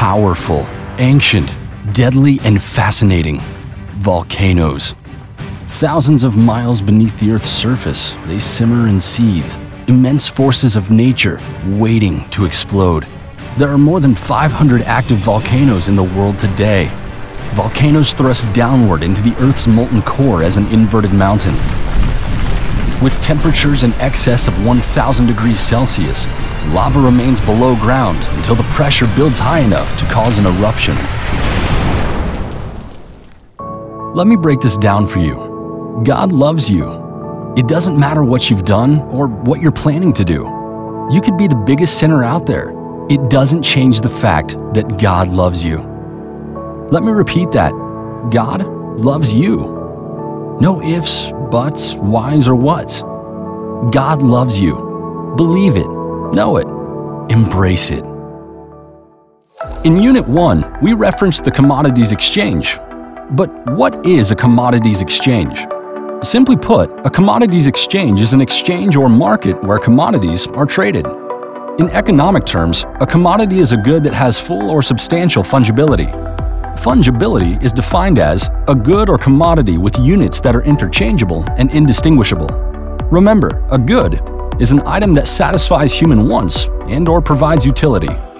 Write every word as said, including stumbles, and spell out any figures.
Powerful, ancient, deadly, and fascinating. Volcanoes. Thousands of miles beneath the Earth's surface, they simmer and seethe, immense forces of nature waiting to explode. There are more than five hundred active volcanoes in the world today. Volcanoes thrust downward into the Earth's molten core as an inverted mountain. With temperatures in excess of one thousand degrees Celsius, lava remains below ground until the pressure builds high enough to cause an eruption. Let me break this down for you. God loves you. It doesn't matter what you've done or what you're planning to do. You could be the biggest sinner out there. It doesn't change the fact that God loves you. Let me repeat that. God loves you. No ifs, buts, whys, or whats. God loves you. Believe it. Know it. Embrace it. In Unit one, we referenced the commodities exchange. But what is a commodities exchange? Simply put, a commodities exchange is an exchange or market where commodities are traded. In economic terms, a commodity is a good that has full or substantial fungibility. Fungibility is defined as a good or commodity with units that are interchangeable and indistinguishable. Remember, a good is an item that satisfies human wants and/or provides utility.